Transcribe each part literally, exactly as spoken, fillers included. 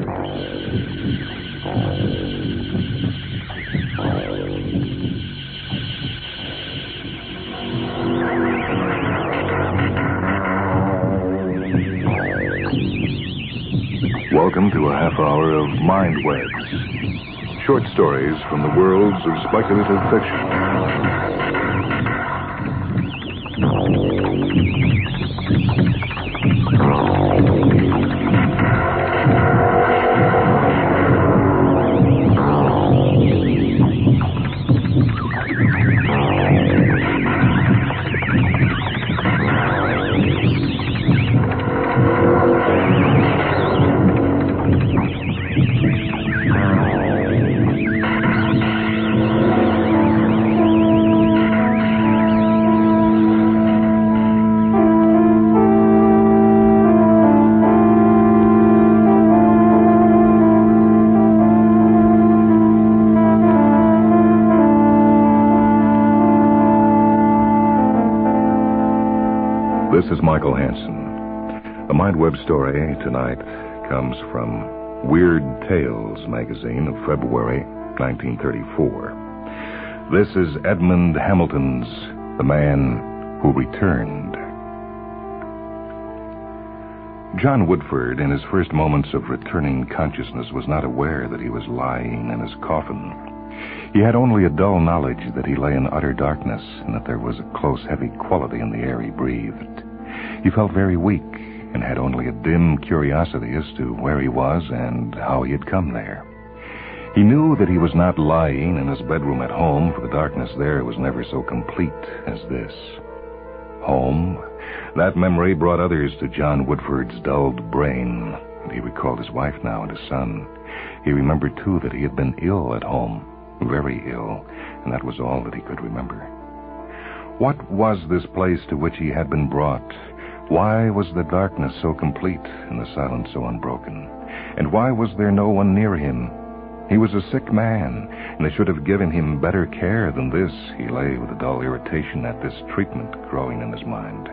Welcome to a half hour of Mind Webs. Short stories from the worlds of speculative fiction. This is Michael Hansen. The Mind Web story tonight comes from Weird Tales magazine of February nineteen thirty-four. This is Edmund Hamilton's The Man Who Returned. John Woodford, in his first moments of returning consciousness, was not aware that he was lying in his coffin. He had only a dull knowledge that he lay in utter darkness and that there was a close, heavy quality in the air he breathed. He felt very weak and had only a dim curiosity as to where he was and how he had come there. He knew that he was not lying in his bedroom at home, for the darkness there was never so complete as this. Home? That memory brought others to John Woodford's dulled brain, and he recalled his wife now and his son. He remembered, too, that he had been ill at home, very ill, and that was all that he could remember. What was this place to which he had been brought? Why was the darkness so complete and the silence so unbroken? And why was there no one near him? He was a sick man, and they should have given him better care than this. He lay with a dull irritation at this treatment growing in his mind.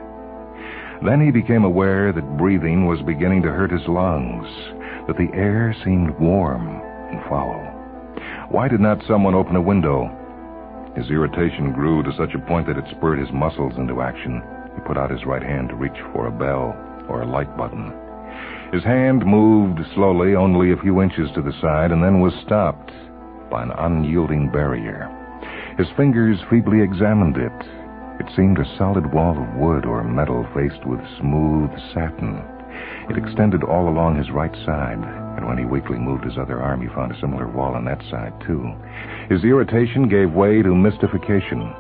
Then he became aware that breathing was beginning to hurt his lungs, that the air seemed warm and foul. Why did not someone open a window? His irritation grew to such a point that it spurred his muscles into action. He put out his right hand to reach for a bell or a light button. His hand moved slowly, only a few inches to the side, and then was stopped by an unyielding barrier. His fingers feebly examined it. It seemed a solid wall of wood or metal faced with smooth satin. It extended all along his right side, and when he weakly moved his other arm, he found a similar wall on that side, too. His irritation gave way to mystification.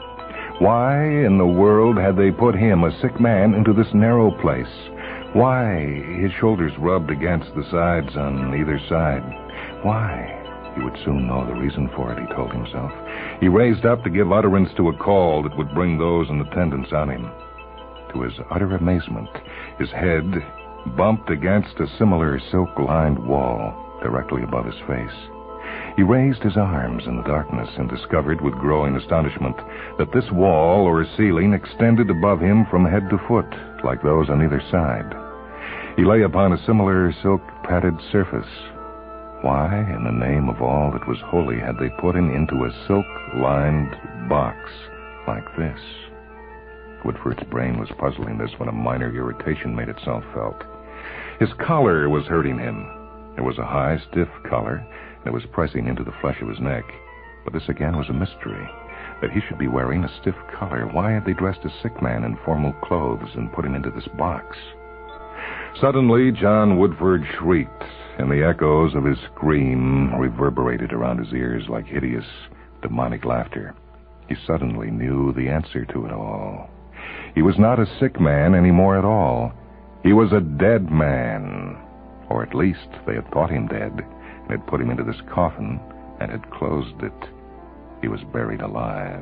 Why in the world had they put him, a sick man, into this narrow place? Why? His shoulders rubbed against the sides on either side. Why? He would soon know the reason for it, he told himself. He raised up to give utterance to a call that would bring those in attendance on him. To his utter amazement, his head bumped against a similar silk-lined wall directly above his face. He raised his arms in the darkness and discovered with growing astonishment that this wall or ceiling extended above him from head to foot, like those on either side. He lay upon a similar silk-padded surface. Why, in the name of all that was holy, had they put him into a silk-lined box like this? Woodford's brain was puzzling this when a minor irritation made itself felt. His collar was hurting him. It was a high, stiff collar, and it was pressing into the flesh of his neck. But this again was a mystery, that he should be wearing a stiff collar. Why had they dressed a sick man in formal clothes and put him into this box? Suddenly, John Woodford shrieked, and the echoes of his scream reverberated around his ears like hideous, demonic laughter. He suddenly knew the answer to it all. He was not a sick man anymore at all. He was a dead man. Or at least they had thought him dead, and had put him into this coffin, and had closed it. He was buried alive.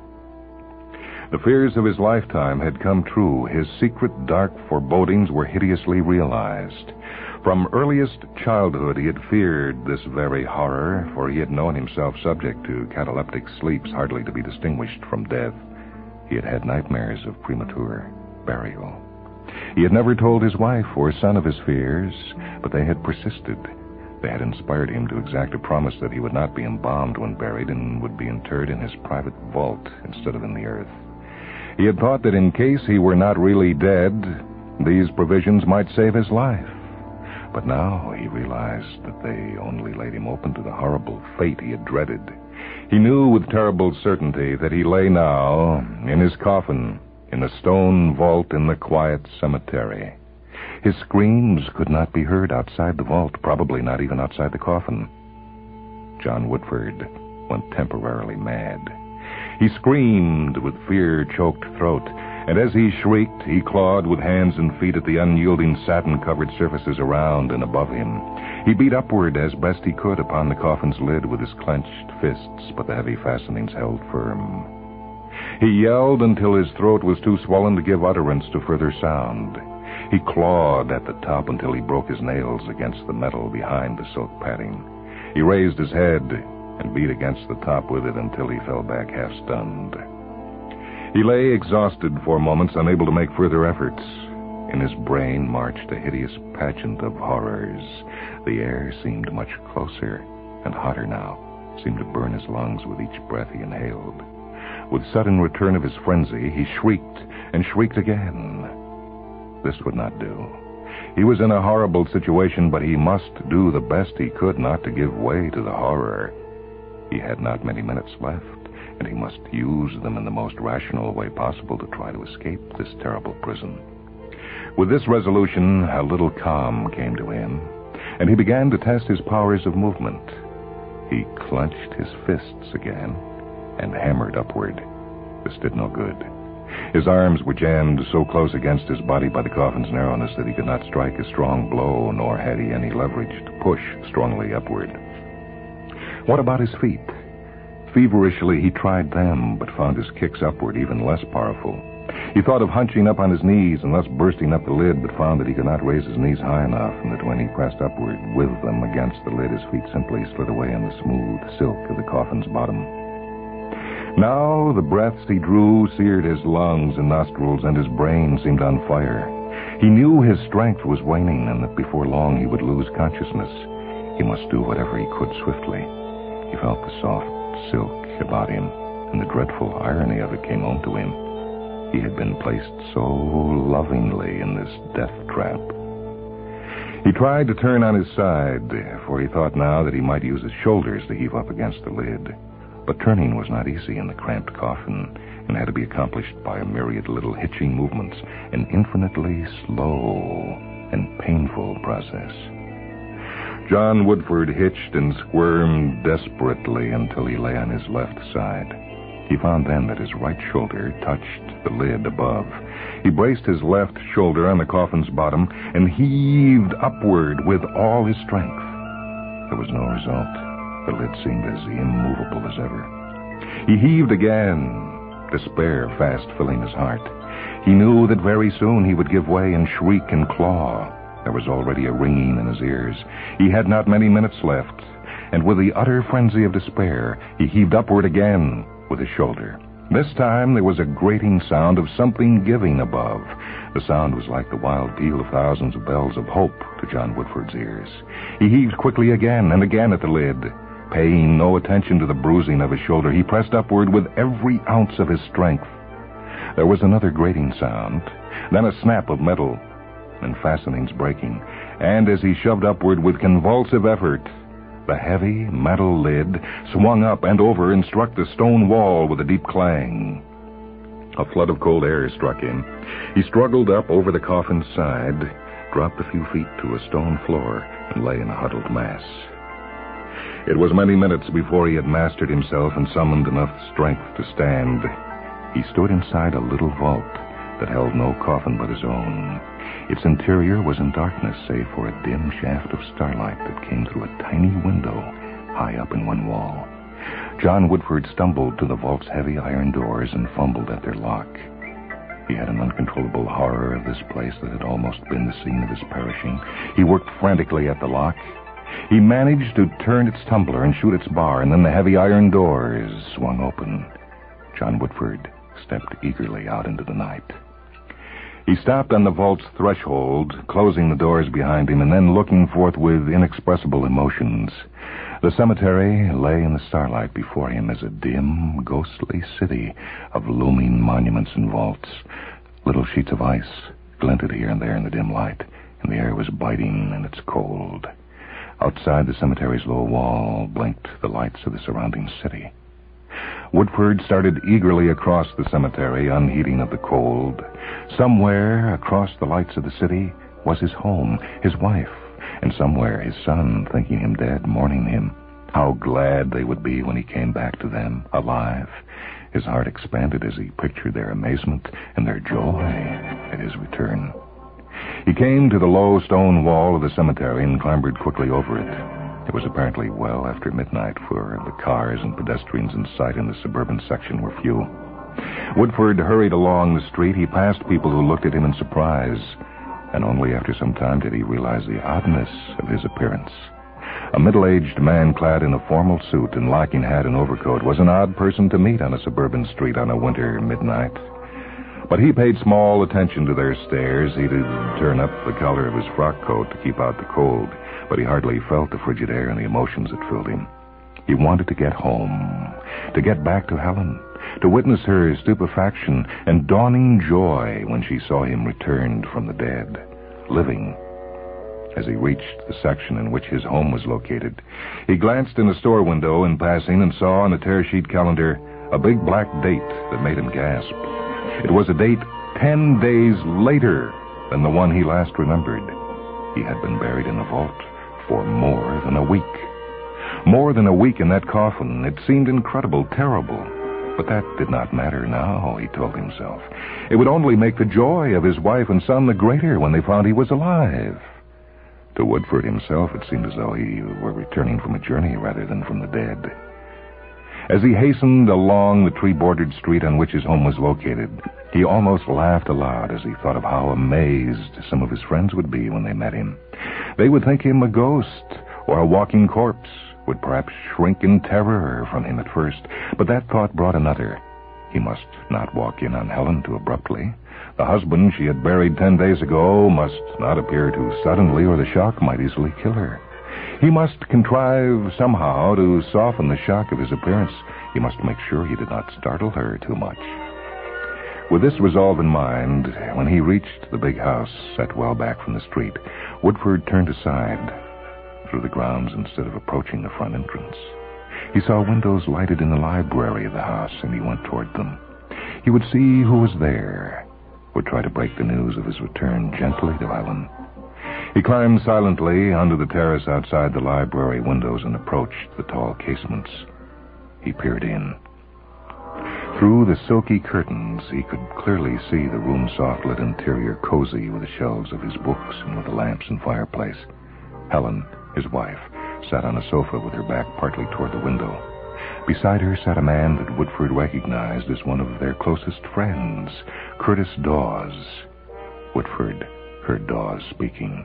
The fears of his lifetime had come true. His secret, dark forebodings were hideously realized. From earliest childhood he had feared this very horror, for he had known himself subject to cataleptic sleeps hardly to be distinguished from death. He had had nightmares of premature burial. He had never told his wife or son of his fears, but they had persisted. They had inspired him to exact a promise that he would not be embalmed when buried and would be interred in his private vault instead of in the earth. He had thought that in case he were not really dead, these provisions might save his life. But now he realized that they only laid him open to the horrible fate he had dreaded. He knew with terrible certainty that he lay now in his coffin in a stone vault in the quiet cemetery. His screams could not be heard outside the vault, probably not even outside the coffin. John Woodford went temporarily mad. He screamed with fear-choked throat, and as he shrieked, he clawed with hands and feet at the unyielding satin-covered surfaces around and above him. He beat upward as best he could upon the coffin's lid with his clenched fists, but the heavy fastenings held firm. He yelled until his throat was too swollen to give utterance to further sound. He clawed at the top until he broke his nails against the metal behind the silk padding. He raised his head and beat against the top with it until he fell back half-stunned. He lay exhausted for moments, unable to make further efforts. In his brain marched a hideous pageant of horrors. The air seemed much closer and hotter now, seemed to burn his lungs with each breath he inhaled. With sudden return of his frenzy, he shrieked and shrieked again. This would not do. He was in a horrible situation, but he must do the best he could not to give way to the horror. He had not many minutes left, and he must use them in the most rational way possible to try to escape this terrible prison. With this resolution, a little calm came to him, and he began to test his powers of movement. He clenched his fists again and hammered upward. This did no good. His arms were jammed so close against his body by the coffin's narrowness that he could not strike a strong blow, nor had he any leverage to push strongly upward. What about his feet? Feverishly he tried them, but found his kicks upward even less powerful. He thought of hunching up on his knees and thus bursting up the lid, but found that he could not raise his knees high enough, and that when he pressed upward with them against the lid, his feet simply slid away in the smooth silk of the coffin's bottom. Now the breaths he drew seared his lungs and nostrils, and his brain seemed on fire. He knew his strength was waning, and that before long he would lose consciousness. He must do whatever he could swiftly. He felt the soft silk about him, and the dreadful irony of it came home to him. He had been placed so lovingly in this death trap. He tried to turn on his side, for he thought now that he might use his shoulders to heave up against the lid. But turning was not easy in the cramped coffin, and had to be accomplished by a myriad little hitching movements, an infinitely slow and painful process. John Woodford hitched and squirmed desperately until he lay on his left side. He found then that his right shoulder touched the lid above. He braced his left shoulder on the coffin's bottom and heaved upward with all his strength. There was no result. The lid seemed as immovable as ever. He heaved again, despair fast filling his heart. He knew that very soon he would give way and shriek and claw. There was already a ringing in his ears. He had not many minutes left, and with the utter frenzy of despair, he heaved upward again with his shoulder. This time there was a grating sound of something giving above. The sound was like the wild peal of thousands of bells of hope to John Woodford's ears. He heaved quickly again and again at the lid. Paying no attention to the bruising of his shoulder, he pressed upward with every ounce of his strength. There was another grating sound, then a snap of metal, and fastenings breaking, and as he shoved upward with convulsive effort, the heavy metal lid swung up and over and struck the stone wall with a deep clang. A flood of cold air struck him. He struggled up over the coffin's side, dropped a few feet to a stone floor, and lay in a huddled mass. It was many minutes before he had mastered himself and summoned enough strength to stand. He stood inside a little vault that held no coffin but his own. Its interior was in darkness, save for a dim shaft of starlight that came through a tiny window high up in one wall. John Woodford stumbled to the vault's heavy iron doors and fumbled at their lock. He had an uncontrollable horror of this place that had almost been the scene of his perishing. He worked frantically at the lock. He managed to turn its tumbler and shoot its bar, and then the heavy iron doors swung open. John Woodford stepped eagerly out into the night. He stopped on the vault's threshold, closing the doors behind him, and then looking forth with inexpressible emotions. The cemetery lay in the starlight before him as a dim, ghostly city of looming monuments and vaults. Little sheets of ice glinted here and there in the dim light, and the air was biting and it's cold. Outside the cemetery's low wall blinked the lights of the surrounding city. Woodford started eagerly across the cemetery, unheeding of the cold. Somewhere across the lights of the city was his home, his wife, and somewhere his son, thinking him dead, mourning him. How glad they would be when he came back to them, alive. His heart expanded as he pictured their amazement and their joy at his return. He came to the low stone wall of the cemetery and clambered quickly over it. It was apparently well after midnight, for the cars and pedestrians in sight in the suburban section were few. Woodford hurried along the street. He passed people who looked at him in surprise, and only after some time did he realize the oddness of his appearance. A middle-aged man clad in a formal suit and lacking hat and overcoat was an odd person to meet on a suburban street on a winter midnight. But he paid small attention to their stares. He did turn up the collar of his frock coat to keep out the cold, but he hardly felt the frigid air and the emotions that filled him. He wanted to get home, to get back to Helen, to witness her stupefaction and dawning joy when she saw him returned from the dead, living. As he reached the section in which his home was located, he glanced in a store window in passing and saw on a tear-sheet calendar a big black date that made him gasp. It was a date ten days later than the one he last remembered. He had been buried in the vault for more than a week. More than a week in that coffin. It seemed incredible, terrible. But that did not matter now, he told himself. It would only make the joy of his wife and son the greater when they found he was alive. To Woodford himself, it seemed as though he were returning from a journey rather than from the dead. As he hastened along the tree-bordered street on which his home was located, he almost laughed aloud as he thought of how amazed some of his friends would be when they met him. They would think him a ghost or a walking corpse, would perhaps shrink in terror from him at first, but that thought brought another. He must not walk in on Helen too abruptly. The husband she had buried ten days ago must not appear too suddenly, or the shock might easily kill her. He must contrive somehow to soften the shock of his appearance. He must make sure he did not startle her too much. With this resolve in mind, when he reached the big house set well back from the street, Woodford turned aside through the grounds instead of approaching the front entrance. He saw windows lighted in the library of the house, and he went toward them. He would see who was there, would try to break the news of his return gently to Helen. He climbed silently onto the terrace outside the library windows and approached the tall casements. He peered in. Through the silky curtains, he could clearly see the room's soft-lit interior, cozy with the shelves of his books and with the lamps and fireplace. Helen, his wife, sat on a sofa with her back partly toward the window. Beside her sat a man that Woodford recognized as one of their closest friends, Curtis Dawes. Woodford heard Dawes speaking.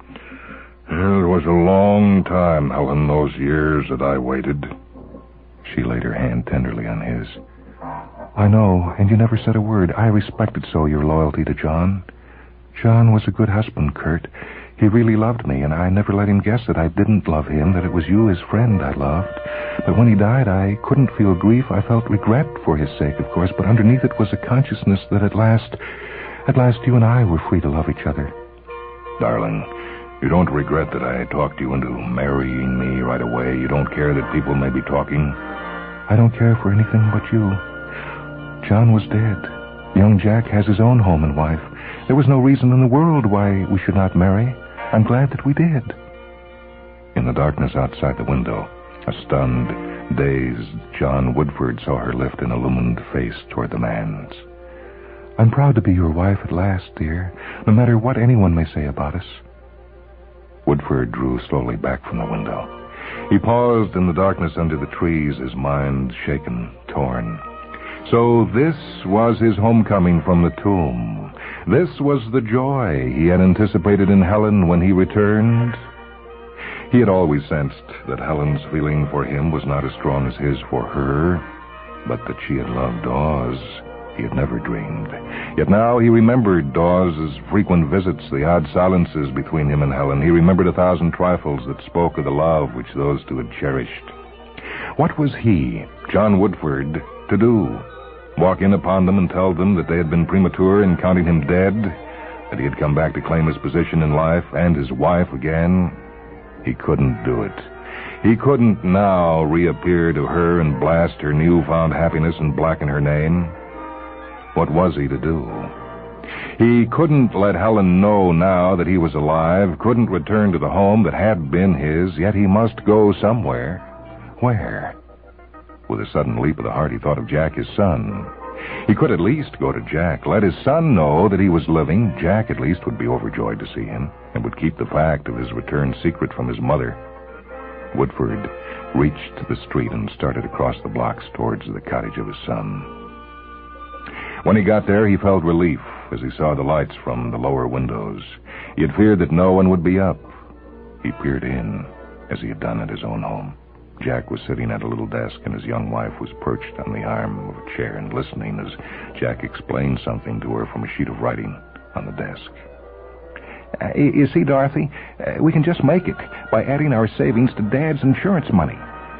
It was a long time, Helen, those years that I waited. She laid her hand tenderly on his. I know, and you never said a word. I respected so your loyalty to John. John was a good husband, Kurt. He really loved me, and I never let him guess that I didn't love him, that it was you, his friend, I loved. But when he died, I couldn't feel grief. I felt regret for his sake, of course, but underneath it was a consciousness that at last, at last you and I were free to love each other. Darling, you don't regret that I talked you into marrying me right away? You don't care that people may be talking? I don't care for anything but you. John was dead. Young Jack has his own home and wife. There was no reason in the world why we should not marry. I'm glad that we did. In the darkness outside the window, a stunned, dazed John Woodford saw her lift an illumined face toward the man's. I'm proud to be your wife at last, dear, no matter what anyone may say about us. Woodford drew slowly back from the window. He paused in the darkness under the trees, his mind shaken, torn. So this was his homecoming from the tomb. This was the joy he had anticipated in Helen when he returned. He had always sensed that Helen's feeling for him was not as strong as his for her, but that she had loved Dawes he had never dreamed. Yet now he remembered Dawes' frequent visits, the odd silences between him and Helen. He remembered a thousand trifles that spoke of the love which those two had cherished. What was he, John Woodford, to do? Walk in upon them and tell them that they had been premature in counting him dead, that he had come back to claim his position in life and his wife again? He couldn't do it. He couldn't now reappear to her and blast her newfound happiness and blacken her name. What was he to do? He couldn't let Helen know now that he was alive, couldn't return to the home that had been his, yet he must go somewhere. Where? With a sudden leap of the heart, he thought of Jack, his son. He could at least go to Jack, let his son know that he was living. Jack at least would be overjoyed to see him, and would keep the fact of his return secret from his mother. Woodford reached the street and started across the blocks towards the cottage of his son. When he got there, he felt relief as he saw the lights from the lower windows. He had feared that no one would be up. He peered in, as he had done at his own home. Jack was sitting at a little desk, and his young wife was perched on the arm of a chair and listening as Jack explained something to her from a sheet of writing on the desk. Uh, you see, Dorothy, uh, we can just make it by adding our savings to Dad's insurance money.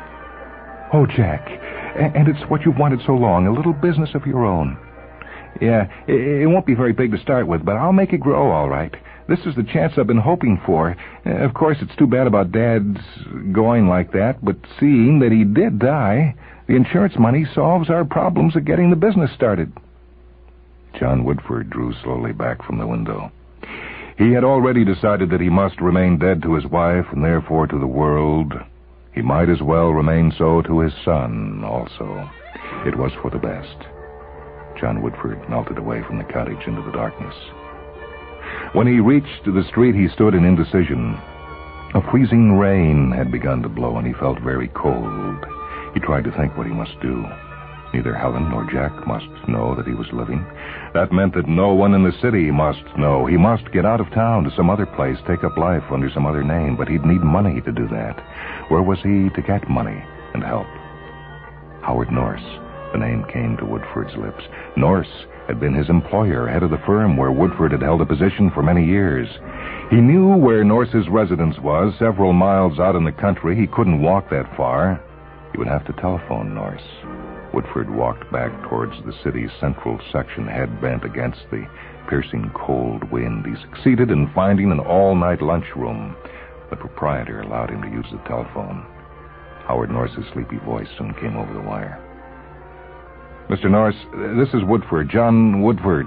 Oh, Jack, and it's what you've wanted so long, a little business of your own. Yeah, it won't be very big to start with, but I'll make it grow all right. This is the chance I've been hoping for. Of course, it's too bad about Dad's going like that, but seeing that he did die, the insurance money solves our problems of getting the business started. John Woodford drew slowly back from the window. He had already decided that he must remain dead to his wife and therefore to the world. He might as well remain so to his son also. It was for the best. John Woodford melted away from the cottage into the darkness. When he reached the street, he stood in indecision. A freezing rain had begun to blow, and he felt very cold. He tried to think what he must do. Neither Helen nor Jack must know that he was living. That meant that no one in the city must know. He must get out of town to some other place, take up life under some other name, but he'd need money to do that. Where was he to get money and help? Howard Norse. The name came to Woodford's lips. Norse had been his employer, head of the firm where Woodford had held a position for many years. He knew where Norse's residence was, several miles out in the country. He couldn't walk that far. He would have to telephone Norse. Woodford walked back towards the city's central section, head bent against the piercing cold wind. He succeeded in finding an all-night lunchroom. The proprietor allowed him to use the telephone. Howard Norse's sleepy voice soon came over the wire. Mister Norse, this is Woodford, John Woodford.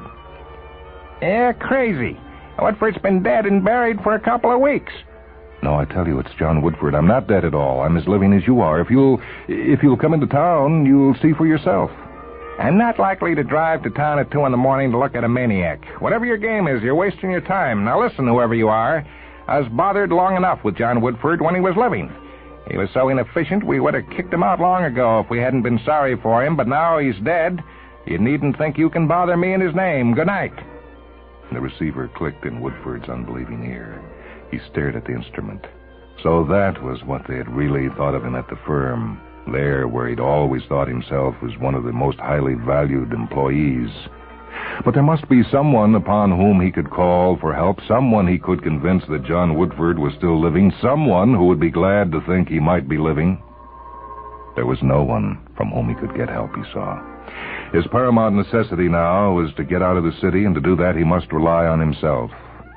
Yeah, crazy. Woodford's been dead and buried for a couple of weeks. No, I tell you, it's John Woodford. I'm not dead at all. I'm as living as you are. If you'll, if you'll come into town, you'll see for yourself. I'm not likely to drive to town at two in the morning to look at a maniac. Whatever your game is, you're wasting your time. Now listen, whoever you are. I was bothered long enough with John Woodford when he was living. He was so inefficient we would have kicked him out long ago if we hadn't been sorry for him, but now he's dead. You needn't think you can bother me in his name. Good night. The receiver clicked in Woodford's unbelieving ear. He stared at the instrument. So that was what they had really thought of him at the firm. There, where he'd always thought himself was one of the most highly valued employees. But there must be someone upon whom he could call for help, someone he could convince that John Woodford was still living, someone who would be glad to think he might be living. There was no one from whom he could get help, he saw. His paramount necessity now was to get out of the city, and to do that he must rely on himself.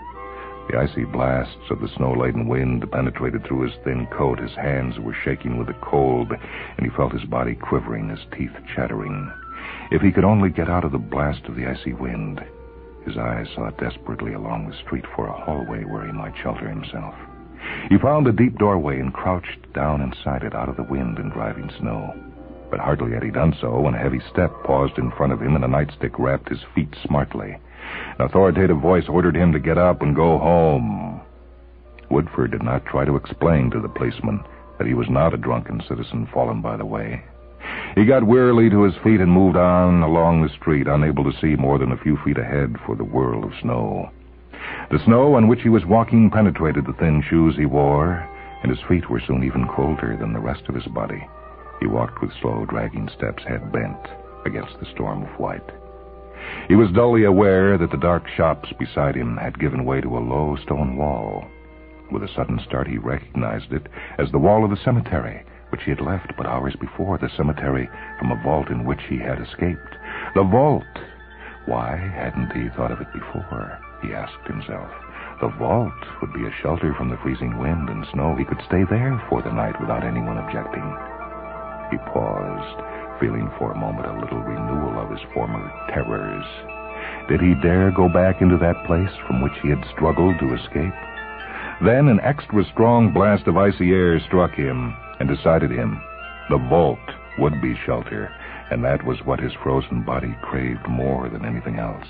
The icy blasts of the snow-laden wind penetrated through his thin coat. His hands were shaking with the cold, and he felt his body quivering, his teeth chattering. If he could only get out of the blast of the icy wind. His eyes sought desperately along the street for a hallway where he might shelter himself. He found a deep doorway and crouched down inside it out of the wind and driving snow. But hardly had he done so when a heavy step paused in front of him and a nightstick rapped his feet smartly. An authoritative voice ordered him to get up and go home. Woodford did not try to explain to the policeman that he was not a drunken citizen fallen by the way. He got wearily to his feet and moved on along the street, unable to see more than a few feet ahead for the whirl of snow. The snow on which he was walking penetrated the thin shoes he wore, and his feet were soon even colder than the rest of his body. He walked with slow, dragging steps, head bent against the storm of white. He was dully aware that the dark shops beside him had given way to a low stone wall. With a sudden start, he recognized it as the wall of the cemetery, which he had left but hours before, the cemetery from a vault in which he had escaped. The vault! Why hadn't he thought of it before? He asked himself. The vault would be a shelter from the freezing wind and snow. He could stay there for the night without anyone objecting. He paused, feeling for a moment a little renewal of his former terrors. Did he dare go back into that place from which he had struggled to escape? Then an extra strong blast of icy air struck him and decided him. The vault would be shelter, and that was what his frozen body craved more than anything else.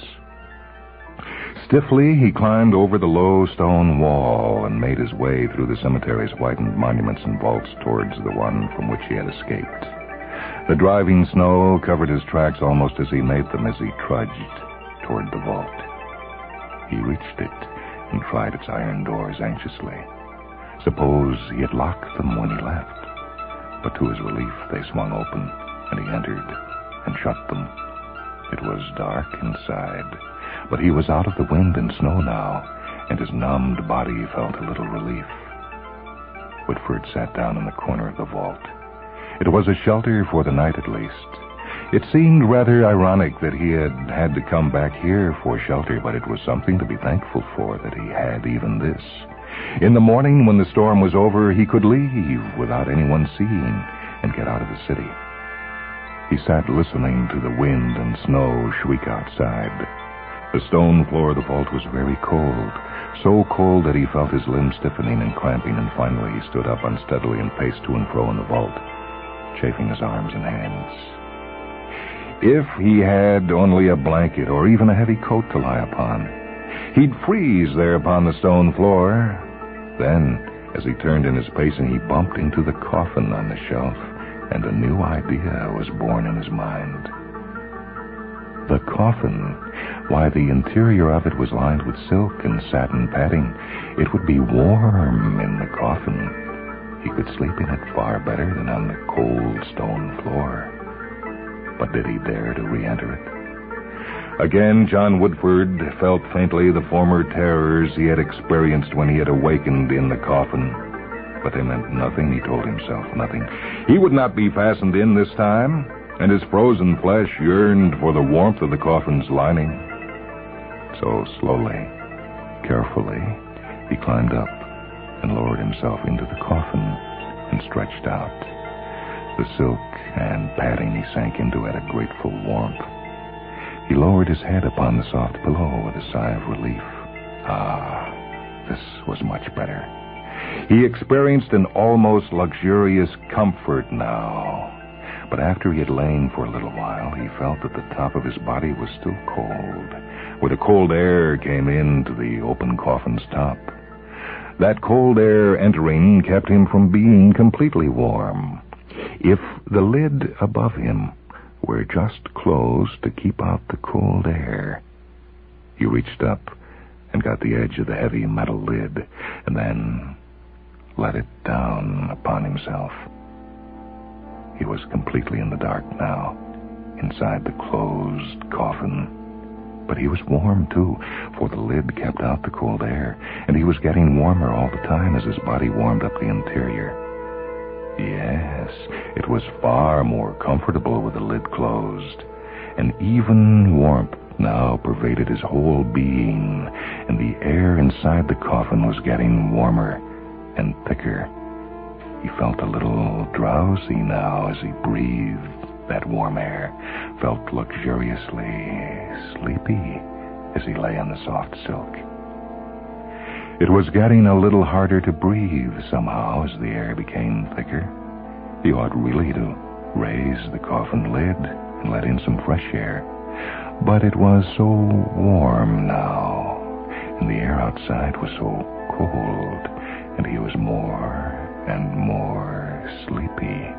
Stiffly, he climbed over the low stone wall and made his way through the cemetery's whitened monuments and vaults towards the one from which he had escaped. The driving snow covered his tracks almost as he made them as he trudged toward the vault. He reached it and tried its iron doors anxiously. Suppose he had locked them when he left. But to his relief, they swung open, and he entered and shut them. It was dark inside, but he was out of the wind and snow now, and his numbed body felt a little relief. Whitford sat down in the corner of the vault. It was a shelter for the night at least. It seemed rather ironic that he had had to come back here for shelter, but it was something to be thankful for that he had even this. In the morning, when the storm was over, he could leave without anyone seeing and get out of the city. He sat listening to the wind and snow shriek outside. The stone floor of the vault was very cold, so cold that he felt his limbs stiffening and cramping, and finally he stood up unsteadily and paced to and fro in the vault, chafing his arms and hands. If he had only a blanket or even a heavy coat to lie upon, he'd freeze there upon the stone floor. Then, as he turned in his pacing, he bumped into the coffin on the shelf, and a new idea was born in his mind. The coffin, why, the interior of it was lined with silk and satin padding. It would be warm in the coffin. He could sleep in it far better than on the cold stone floor. But did he dare to re-enter it? Again, John Woodford felt faintly the former terrors he had experienced when he had awakened in the coffin. But they meant nothing, he told himself, nothing. He would not be fastened in this time, and his frozen flesh yearned for the warmth of the coffin's lining. So slowly, carefully, he climbed up and lowered himself into the coffin and stretched out. The silk and padding he sank into at a grateful warmth. He lowered his head upon the soft pillow with a sigh of relief. Ah, this was much better. He experienced an almost luxurious comfort now. But after he had lain for a little while, he felt that the top of his body was still cold, where the cold air came in to the open coffin's top. That cold air entering kept him from being completely warm. If the lid above him were just closed to keep out the cold air. He reached up and got the edge of the heavy metal lid, and then let it down upon himself. He was completely in the dark now, inside the closed coffin. But he was warm, too, for the lid kept out the cold air, and he was getting warmer all the time as his body warmed up the interior. Yes, it was far more comfortable with the lid closed. An even warmth now pervaded his whole being, and the air inside the coffin was getting warmer and thicker. He felt a little drowsy now as he breathed that warm air, felt luxuriously sleepy as he lay on the soft silk. It was getting a little harder to breathe somehow as the air became thicker. He ought really to raise the coffin lid and let in some fresh air. But it was so warm now, and the air outside was so cold, and he was more and more sleepy.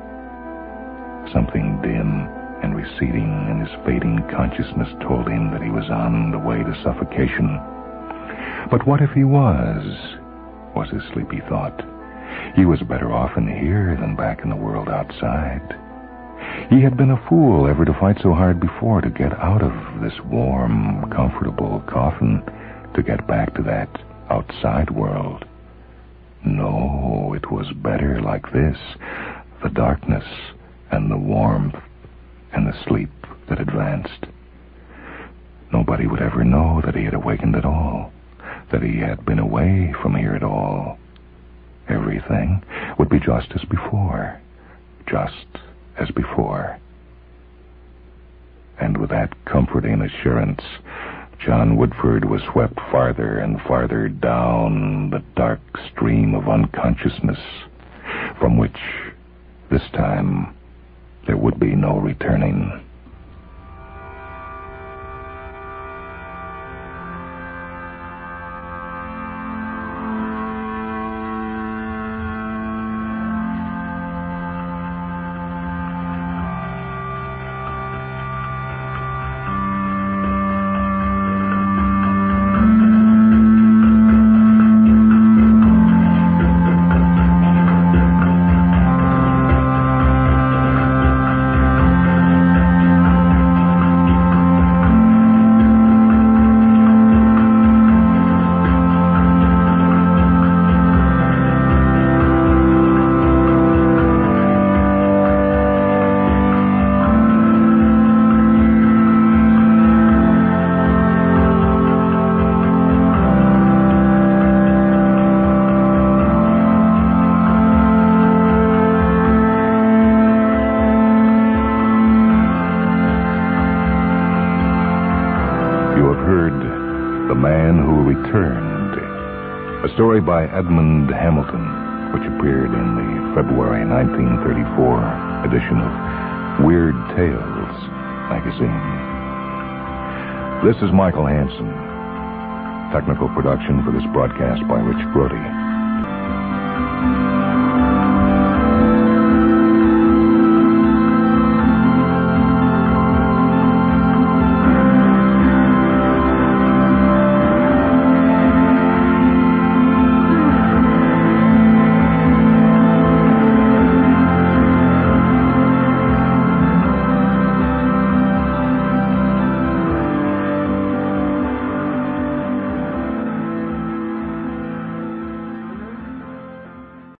Something dim and receding in his fading consciousness told him that he was on the way to suffocation. But what if he was, was his sleepy thought. He was better off in here than back in the world outside. He had been a fool ever to fight so hard before to get out of this warm, comfortable coffin, to get back to that outside world. No, it was better like this. The darkness and the warmth and the sleep that advanced. Nobody would ever know that he had awakened at all, that he had been away from here at all. Everything would be just as before, just as before. And with that comforting assurance, John Woodford was swept farther and farther down the dark stream of unconsciousness, from which, this time, there would be no returning. A story by Edmund Hamilton, which appeared in the February nineteen thirty-four edition of Weird Tales magazine. This is Michael Hansen. Technical production for this broadcast by Rich Brody.